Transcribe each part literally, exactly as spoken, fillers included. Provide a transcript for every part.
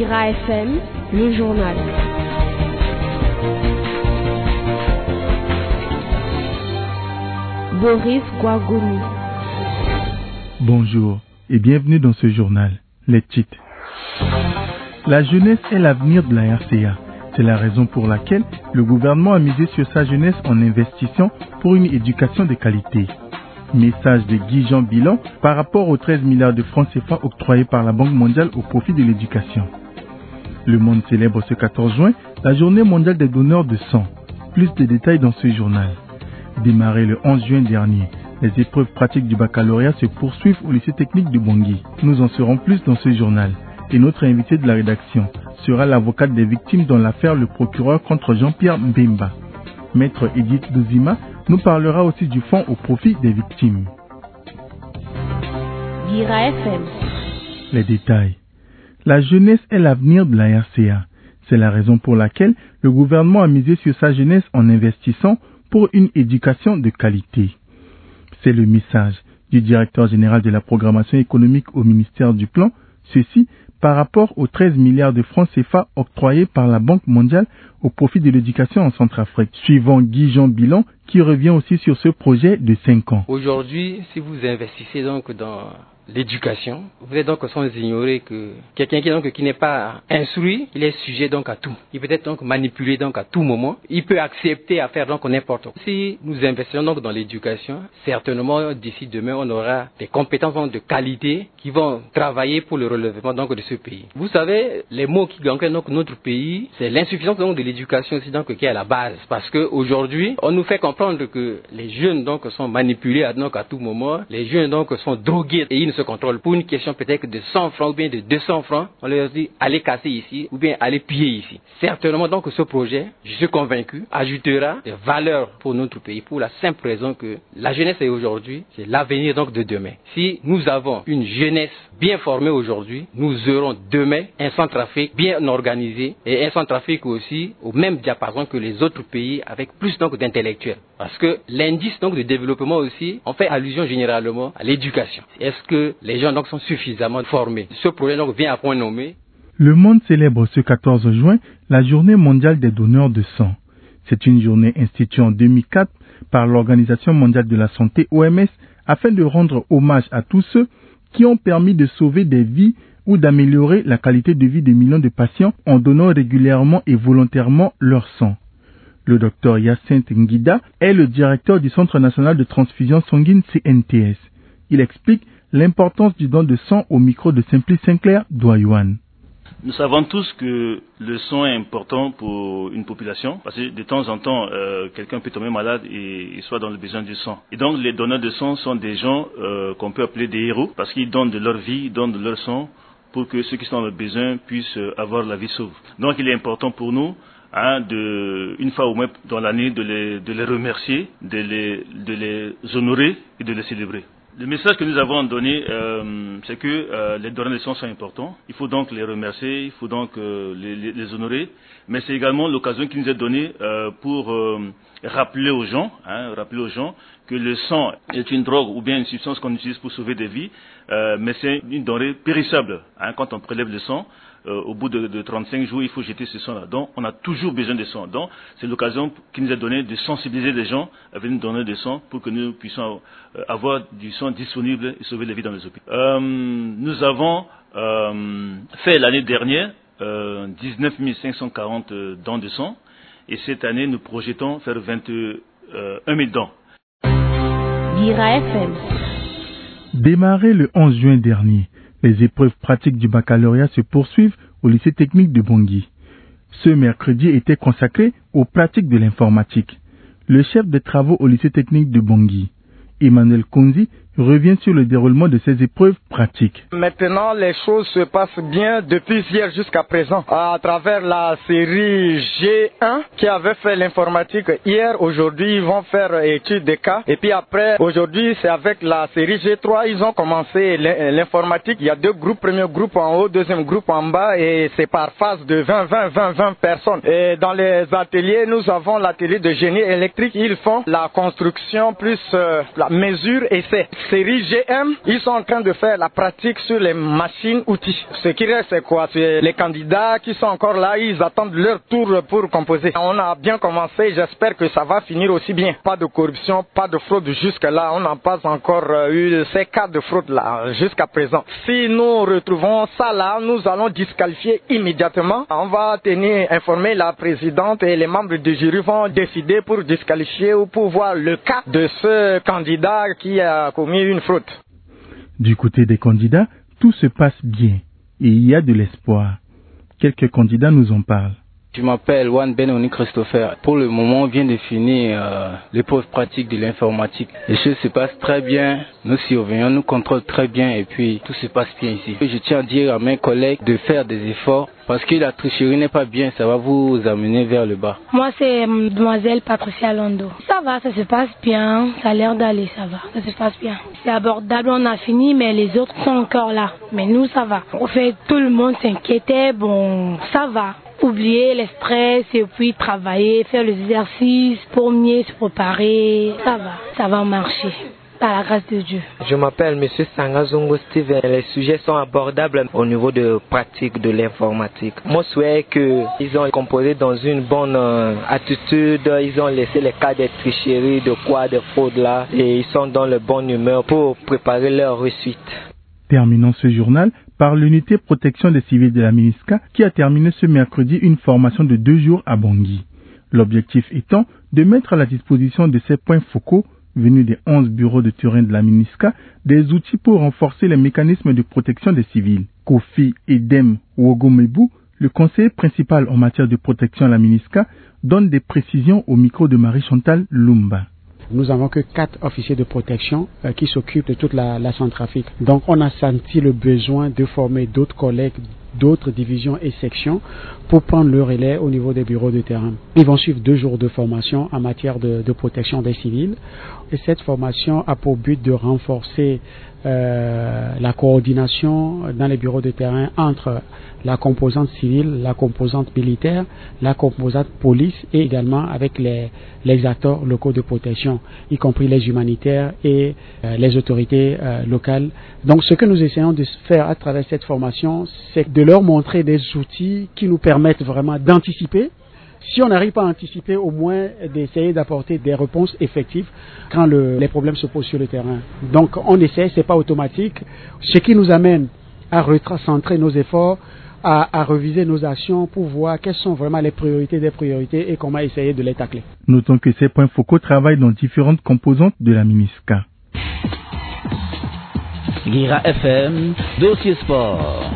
Bira F M, le journal. Boris Gouagoumi. Bonjour et bienvenue dans ce journal. Les titres. La jeunesse est l'avenir de la R C A. C'est la raison pour laquelle le gouvernement a misé sur sa jeunesse en investissant pour une éducation de qualité. Message de Guy-Jean Bilan par rapport aux treize milliards de francs C F A octroyés par la Banque mondiale au profit de l'éducation. Le monde célèbre ce quatorze juin la journée mondiale des donneurs de sang. Plus de détails dans ce journal. Démarré le onze juin dernier, les épreuves pratiques du baccalauréat se poursuivent au lycée technique de Bangui. Nous en saurons plus dans ce journal. Et notre invité de la rédaction sera l'avocate des victimes dans l'affaire le procureur contre Jean-Pierre Mbemba. Maître Edith Douzima nous parlera aussi du fonds au profit des victimes. Bira F M. Les détails. La jeunesse est l'avenir de la R C A. C'est la raison pour laquelle le gouvernement a misé sur sa jeunesse en investissant pour une éducation de qualité. C'est le message du directeur général de la programmation économique au ministère du Plan, ceci par rapport aux treize milliards de francs C F A octroyés par la Banque mondiale au profit de l'éducation en Centrafrique, suivant Guy-Jean Bilan qui revient aussi sur ce projet de cinq ans. Aujourd'hui, si vous investissez donc dans l'éducation, vous êtes donc sans ignorer que quelqu'un qui, donc, qui n'est pas instruit, il est sujet donc à tout. Il peut être donc manipulé donc à tout moment. Il peut accepter à faire donc n'importe quoi. Si nous investissons donc dans l'éducation, certainement d'ici demain on aura des compétences donc, de qualité qui vont travailler pour le relèvement donc de ce pays. Vous savez, les mots qui gangrènent donc notre pays, c'est l'insuffisance donc de l'éducation aussi donc qui est à la base. Parce que aujourd'hui, on nous fait comprendre que les jeunes donc sont manipulés à, donc à tout moment. Les jeunes donc sont drogués et ils ne se contrôle pour une question peut-être de cent francs ou bien de deux cents francs, on leur dit allez casser ici ou bien allez piller ici. Certainement donc ce projet, je suis convaincu, ajoutera des valeurs pour notre pays pour la simple raison que la jeunesse est aujourd'hui, c'est l'avenir donc de demain. Si nous avons une jeunesse bien formée aujourd'hui, nous aurons demain un Centrafrique bien organisé et un Centrafrique aussi au même diapason que les autres pays avec plus donc d'intellectuels. Parce que l'indice donc de développement aussi, on fait allusion généralement à l'éducation. Est-ce que les gens donc sont suffisamment formés? Ce projet donc vient à point nommé. Le monde célèbre ce quatorze juin la journée mondiale des donneurs de sang. C'est une journée instituée en deux mille quatre par l'Organisation mondiale de la santé O M S afin de rendre hommage à tous ceux qui ont permis de sauver des vies ou d'améliorer la qualité de vie de millions de patients en donnant régulièrement et volontairement leur sang. Le docteur Hyacinthe Nguida est le directeur du Centre national de transfusion sanguine C N T S. Il explique l'importance du don de sang au micro de Simplice Sinclair Douayouane. Nous savons tous que le sang est important pour une population parce que de temps en temps, euh, quelqu'un peut tomber malade et, et soit dans le besoin du sang. Et donc les donneurs de sang sont des gens euh, qu'on peut appeler des héros parce qu'ils donnent de leur vie, ils donnent de leur sang pour que ceux qui sont dans le besoin puissent avoir la vie sauve. Donc il est important pour nous Hein, de, une fois au moins dans l'année de les, de les remercier, de les, de les honorer et de les célébrer. Le message que nous avons donné, euh, c'est que euh, les donneurs de sang sont importants. Il faut donc les remercier, il faut donc euh, les, les, les honorer. Mais c'est également l'occasion qui nous est donnée euh, pour euh, rappeler aux gens, hein, rappeler aux gens que le sang est une drogue ou bien une substance qu'on utilise pour sauver des vies, euh, mais c'est une denrée périssable. Hein, quand on prélève le sang, Euh, au bout de, de trente-cinq jours, il faut jeter ce sang-là. Donc, on a toujours besoin de sang. Donc, c'est l'occasion qui nous est donnée de sensibiliser les gens à venir donner du sang pour que nous puissions euh, avoir du sang disponible et sauver les vies dans les hôpitaux. Euh, nous avons euh, fait l'année dernière euh, dix-neuf mille cinq cent quarante dons de sang et cette année, nous projetons faire vingt et un mille dons. Bira F M. Démarré le onze juin dernier, les épreuves pratiques du baccalauréat se poursuivent au lycée technique de Bangui. Ce mercredi était consacré aux pratiques de l'informatique. Le chef de travaux au lycée technique de Bangui, Emmanuel Konzi, revient sur le déroulement de ces épreuves pratiques. Maintenant, les choses se passent bien depuis hier jusqu'à présent. À travers la série G un qui avait fait l'informatique hier, aujourd'hui ils vont faire étude des cas. Et puis après, aujourd'hui c'est avec la série G trois, ils ont commencé l'informatique. Il y a deux groupes, premier groupe en haut, deuxième groupe en bas et c'est par phase de vingt, vingt, vingt, vingt personnes. Et dans les ateliers, nous avons l'atelier de génie électrique. Ils font la construction plus euh, la mesure essai. série G M, ils sont en train de faire la pratique sur les machines-outils. Ce qui reste, c'est quoi? C'est les candidats qui sont encore là, ils attendent leur tour pour composer. On a bien commencé, j'espère que ça va finir aussi bien. Pas de corruption, pas de fraude jusque-là. On n'a pas encore eu ces cas de fraude-là jusqu'à présent. Si nous retrouvons ça là, nous allons disqualifier immédiatement. On va tenir informer la présidente et les membres du jury vont décider pour disqualifier ou pour voir le cas de ce candidat qui a commis une fraude. Du côté des candidats, tout se passe bien et il y a de l'espoir. Quelques candidats nous en parlent. Je m'appelle Juan Benoni Christopher. Pour le moment, on vient de finir euh, l'épreuve pratique de l'informatique. Les choses se passent très bien. Nous surveillons, nous contrôlons très bien et puis tout se passe bien ici. Je tiens à dire à mes collègues de faire des efforts parce que la tricherie n'est pas bien. Ça va vous amener vers le bas. Moi, c'est mademoiselle Patricia Londo. Ça va, ça se passe bien. Ça a l'air d'aller, ça va. Ça se passe bien. C'est abordable, on a fini, mais les autres sont encore là. Mais nous, ça va. En fait, tout le monde s'inquiétait. Bon, ça va. Oublier le stress et puis travailler, faire les exercices pour mieux se préparer. Ça va, ça va marcher. Par la grâce de Dieu. Je m'appelle Monsieur Sangazongo Steven. Les sujets sont abordables au niveau de pratique de l'informatique. Mon souhait est qu'ils ont composé dans une bonne euh, attitude. Ils ont laissé les cas de tricherie, de quoi, de fraude là. Et ils sont dans le bon humeur pour préparer leur réussite. Terminons ce journal par l'unité protection des civils de la MINUSCA qui a terminé ce mercredi une formation de deux jours à Bangui. L'objectif étant de mettre à la disposition de ces points focaux venus des onze bureaux de terrain de la MINUSCA des outils pour renforcer les mécanismes de protection des civils. Kofi Edem Wogomebu, le conseiller principal en matière de protection à la MINUSCA, donne des précisions au micro de Marie-Chantal Lumba. Nous n'avons que quatre officiers de protection euh, qui s'occupent de toute la, la Centrafrique. Donc on a senti le besoin de former d'autres collègues, d'autres divisions et sections pour prendre le relais au niveau des bureaux de terrain. Ils vont suivre deux jours de formation en matière de, de protection des civils. Et cette formation a pour but de renforcer euh, la coordination dans les bureaux de terrain entre la composante civile, la composante militaire, la composante police et également avec les, les acteurs locaux de protection, y compris les humanitaires et euh, les autorités euh, locales. Donc ce que nous essayons de faire à travers cette formation, c'est de leur montrer des outils qui nous permettent vraiment d'anticiper. Si on n'arrive pas à anticiper, au moins d'essayer d'apporter des réponses effectives quand le, les problèmes se posent sur le terrain. Donc on essaie, c'est pas automatique, ce qui nous amène à recentrer nos efforts, à, à reviser nos actions pour voir quelles sont vraiment les priorités des priorités et comment essayer de les tacler. Notons que ces points focaux travaillent dans différentes composantes de la MINUSCA. Guira F M, dossier sport.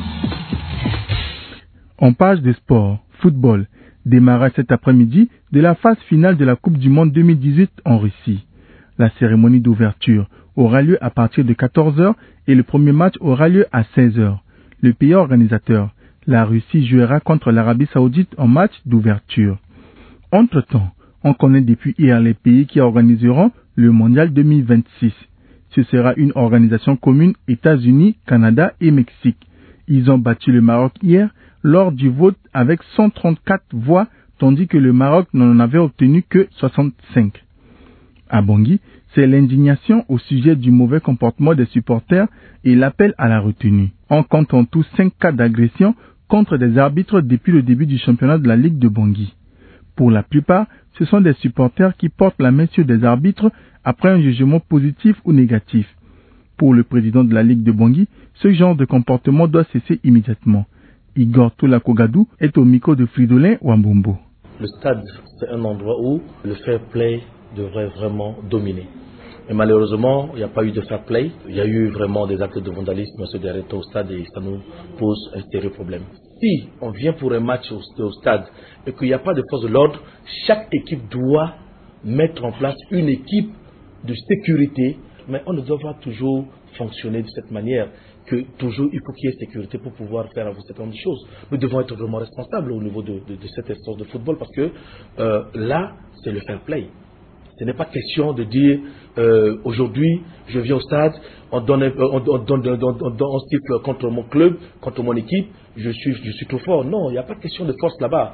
En page de sport, football, démarrage cet après-midi de la phase finale de la Coupe du Monde deux mille dix-huit en Russie. La cérémonie d'ouverture aura lieu à partir de quatorze heures et le premier match aura lieu à seize heures. Le pays organisateur, la Russie, jouera contre l'Arabie Saoudite en match d'ouverture. Entre-temps, on connaît depuis hier les pays qui organiseront le Mondial deux mille vingt-six. Ce sera une organisation commune États-Unis, Canada et Mexique. Ils ont battu le Maroc hier lors du vote avec cent trente-quatre voix, tandis que le Maroc n'en avait obtenu que soixante-cinq. À Bangui, c'est l'indignation au sujet du mauvais comportement des supporters et l'appel à la retenue. On compte en tout cinq cas d'agression contre des arbitres depuis le début du championnat de la Ligue de Bangui. Pour la plupart, ce sont des supporters qui portent la main sur des arbitres après un jugement positif ou négatif. Pour le président de la Ligue de Bangui, ce genre de comportement doit cesser immédiatement. Igor Toulakogadou est au micro de Fridolin Wambombo. Le stade, c'est un endroit où le fair play devrait vraiment dominer. Mais malheureusement, il n'y a pas eu de fair play. Il y a eu vraiment des actes de vandalisme ce dernier temps au stade et ça nous pose un sérieux problème. Si on vient pour un match au, au stade et qu'il n'y a pas de force de l'ordre, chaque équipe doit mettre en place une équipe de sécurité, mais on ne doit pas toujours fonctionner de cette manière. Que toujours il faut qu'il y ait sécurité pour pouvoir faire un certain nombre de choses. Nous devons être vraiment responsables au niveau de, de, de cette instance de football parce que euh, là, c'est le fair play. Ce n'est pas question de dire euh, aujourd'hui, je viens au stade, on donne, un, on, on, donne, on, on, on, on siffle contre mon club, contre mon équipe, je suis, je suis trop fort. Non, il n'y a pas de question de force là-bas.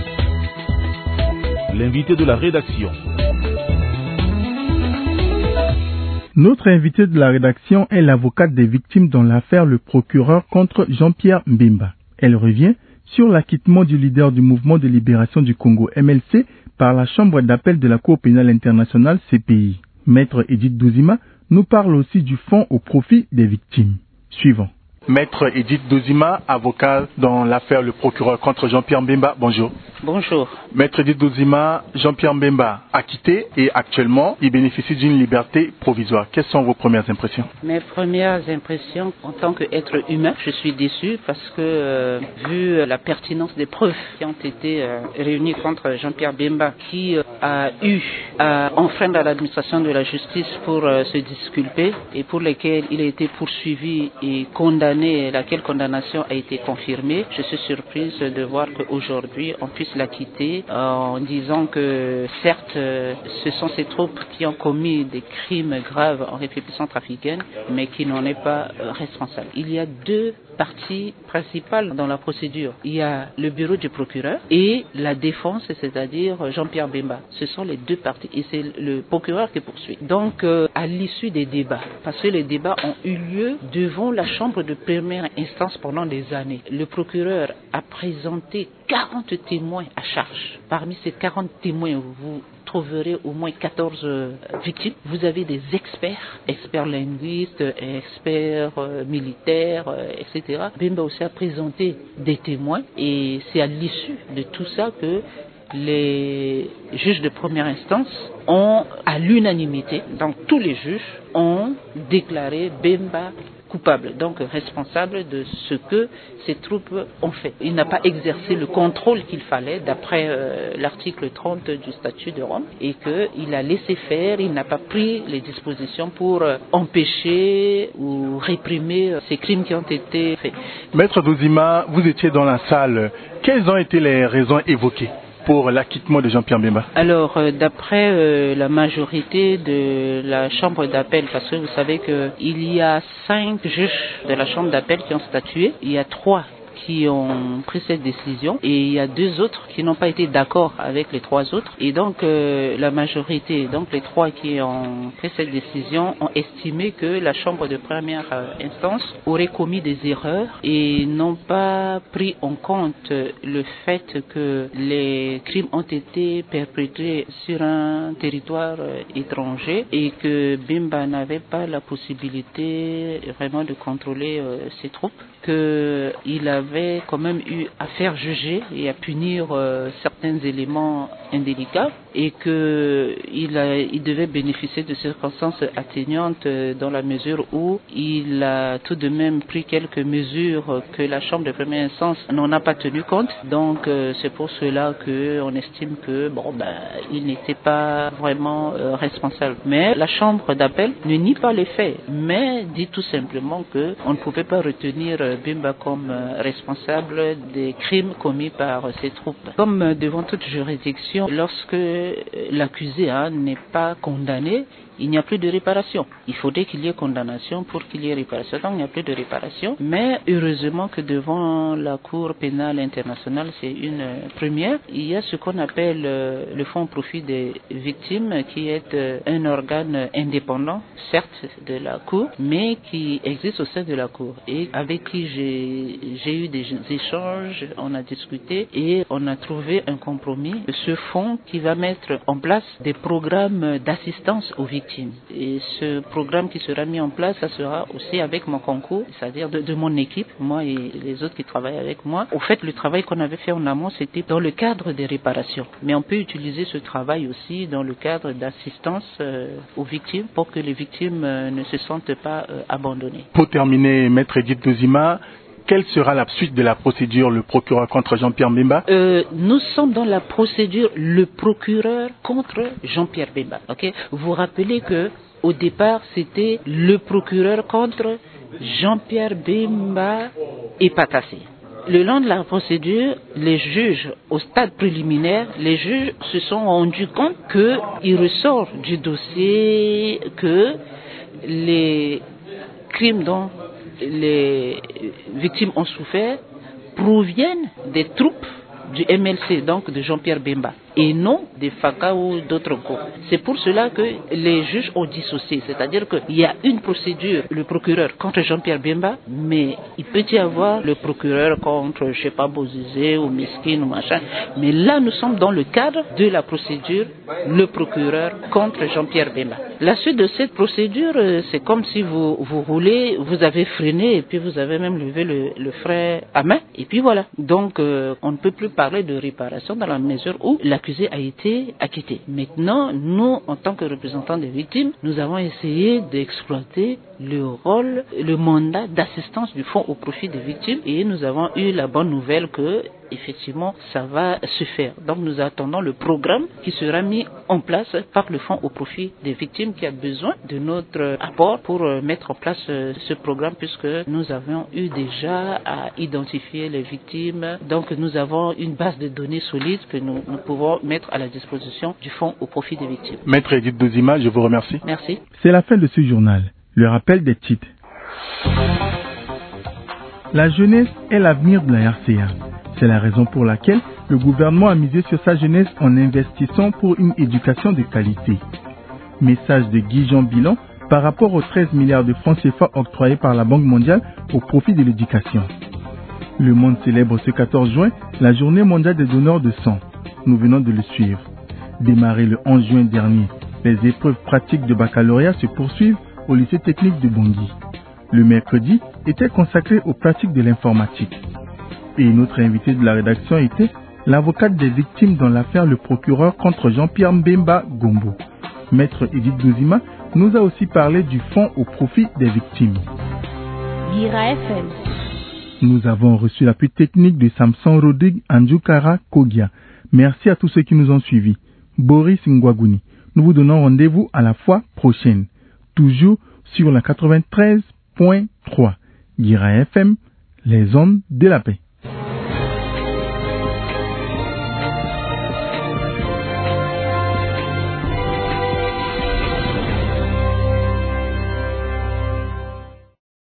L'invité de la rédaction. Notre invité de la rédaction est l'avocate des victimes dans l'affaire Le Procureur contre Jean-Pierre Mbemba. Elle revient sur l'acquittement du leader du mouvement de libération du Congo, M L C, par la Chambre d'appel de la Cour pénale internationale, C P I. Maître Edith Dozima nous parle aussi du fonds au profit des victimes. Suivant. Maître Edith Dozima, avocat dans l'affaire Le Procureur contre Jean-Pierre Mbemba, bonjour. Bonjour. Maître Edith Dozima, Jean-Pierre Mbemba acquitté et actuellement il bénéficie d'une liberté provisoire. Quelles sont vos premières impressions? Mes premières impressions en tant qu'être humain, je suis déçu parce que euh, vu la pertinence des preuves qui ont été euh, réunies contre Jean-Pierre Mbemba, qui euh, a eu à enfreindre à l'administration de la justice pour euh, se disculper et pour lesquelles il a été poursuivi et condamné, laquelle condamnation a été confirmée, je suis surprise de voir qu'aujourd'hui on puisse l'acquitter en disant que certes ce sont ces troupes qui ont commis des crimes graves en République centrafricaine mais qui n'en est pas responsable. Il y a deux parties principales dans la procédure. Il y a le bureau du procureur et la défense, c'est-à-dire Jean-Pierre Mbemba. Ce sont les deux parties et c'est le procureur qui poursuit. Donc euh, à l'issue des débats, parce que les débats ont eu lieu devant la chambre de première instance pendant des années, le procureur a présenté quarante témoins à charge. Parmi ces quarante témoins, vous trouverez au moins quatorze victimes. Vous avez des experts, experts linguistes, experts euh, militaires, euh, et cetera. Mbemba aussi a présenté des témoins et c'est à l'issue de tout ça que les juges de première instance ont, à l'unanimité, donc tous les juges ont déclaré Mbemba coupable, donc responsable de ce que ces troupes ont fait. Il n'a pas exercé le contrôle qu'il fallait d'après euh, l'article trente du statut de Rome et qu'il a laissé faire, il n'a pas pris les dispositions pour euh, empêcher ou réprimer euh, ces crimes qui ont été faits. Maître Dozima, vous étiez dans la salle. Quelles ont été les raisons évoquées pour l'acquittement de Jean-Pierre Mbemba? Alors, euh, d'après euh, la majorité de la chambre d'appel, parce que vous savez qu'il y a cinq juges de la chambre d'appel qui ont statué, il y a trois qui ont pris cette décision et il y a deux autres qui n'ont pas été d'accord avec les trois autres et donc euh, la majorité, donc les trois qui ont pris cette décision ont estimé que la chambre de première instance aurait commis des erreurs et n'ont pas pris en compte le fait que les crimes ont été perpétrés sur un territoire étranger et que Mbemba n'avait pas la possibilité vraiment de contrôler euh, ses troupes, qu'il avait quand même eu à faire juger et à punir euh, certains éléments indélicats et qu'il a, il devait bénéficier de circonstances atténuantes euh, dans la mesure où il a tout de même pris quelques mesures que la chambre de première instance n'en a pas tenu compte. Donc euh, c'est pour cela qu'on estime que bon ben il n'était pas vraiment euh, responsable. Mais la chambre d'appel ne nie pas les faits, mais dit tout simplement que on ne pouvait pas retenir euh, Mbemba comme euh, responsable des crimes commis par euh, ces troupes. Comme euh, devant toute juridiction, lorsque l'accusé hein, n'est pas condamné, il n'y a plus de réparation. Il faudrait qu'il y ait condamnation pour qu'il y ait réparation. Donc il n'y a plus de réparation. Mais heureusement que devant la Cour pénale internationale, c'est une première. Il y a ce qu'on appelle le fonds au profit des victimes, qui est un organe indépendant, certes de la Cour, mais qui existe au sein de la Cour et avec qui j'ai, j'ai eu des échanges, on a discuté et on a trouvé un compromis. Ce fonds qui va mettre en place des programmes d'assistance aux victimes. Et ce programme qui sera mis en place, ça sera aussi avec mon concours, c'est-à-dire de, de mon équipe, moi et les autres qui travaillent avec moi. Au fait, le travail qu'on avait fait en amont, c'était dans le cadre des réparations. Mais on peut utiliser ce travail aussi dans le cadre d'assistance euh, aux victimes pour que les victimes euh, ne se sentent pas euh, abandonnées. Pour terminer, Maître Edith Dozima, quelle sera la suite de la procédure, le procureur contre Jean-Pierre Mbemba? euh, Nous sommes dans la procédure, le procureur contre Jean-Pierre Mbemba. Okay? Vous vous rappelez que au départ, c'était le procureur contre Jean-Pierre Mbemba et Patassé. Le long de la procédure, les juges, au stade préliminaire, les juges se sont rendus compte qu'il ressort du dossier que les crimes dont les victimes ont souffert proviennent des troupes du M L C, donc de Jean-Pierre Mbemba. et non des F A C A ou d'autres cours. C'est pour cela que les juges ont dissocié, c'est-à-dire qu'il y a une procédure, le procureur contre Jean-Pierre Bemba, mais il peut y avoir le procureur contre, je sais pas, Bozizé ou Miskin ou machin, mais là nous sommes dans le cadre de la procédure, le procureur contre Jean-Pierre Bemba. La suite de cette procédure, c'est comme si vous, vous roulez, vous avez freiné et puis vous avez même levé le, le frein à main, et puis voilà. Donc euh, on ne peut plus parler de réparation dans la mesure où l'accusé a été acquitté. Maintenant, nous, en tant que représentants des victimes, nous avons essayé d'exploiter le rôle, le mandat d'assistance du fonds au profit des victimes, et nous avons eu la bonne nouvelle que effectivement ça va se faire. Donc nous attendons le programme qui sera mis en place par le fonds au profit des victimes qui a besoin de notre apport pour mettre en place ce programme, puisque nous avons eu déjà à identifier les victimes. Donc nous avons une base de données solide que nous, nous pouvons mettre à la disposition du fonds au profit des victimes. Maître Edith Dozima, je vous remercie. Merci. C'est la fin de ce journal. Le rappel des titres. La jeunesse est l'avenir de la R C A. C'est la raison pour laquelle le gouvernement a misé sur sa jeunesse en investissant pour une éducation de qualité. Message de Guy Jean Bilan par rapport aux treize milliards de francs C F A octroyés par la Banque mondiale au profit de l'éducation. Le monde célèbre ce quatorze juin la journée mondiale des donneurs de sang. Nous venons de le suivre. Démarré le onze juin dernier, les épreuves pratiques de baccalauréat se poursuivent au lycée technique de Bangui. Le mercredi était consacré aux pratiques de l'informatique. Et notre invité de la rédaction était l'avocate des victimes dans l'affaire Le Procureur contre Jean-Pierre Bemba Gombo. Maître Edith Dozima nous a aussi parlé du fonds au profit des victimes. Bira F M. Nous avons reçu l'appui technique de Samson Rodrigue Andjoukara Kogia. Merci à tous ceux qui nous ont suivis. Boris Ngwagouni. Nous vous donnons rendez-vous à la fois prochaine. Toujours sur la quatre-vingt-treize point trois. Bira F M, les ondes de la paix.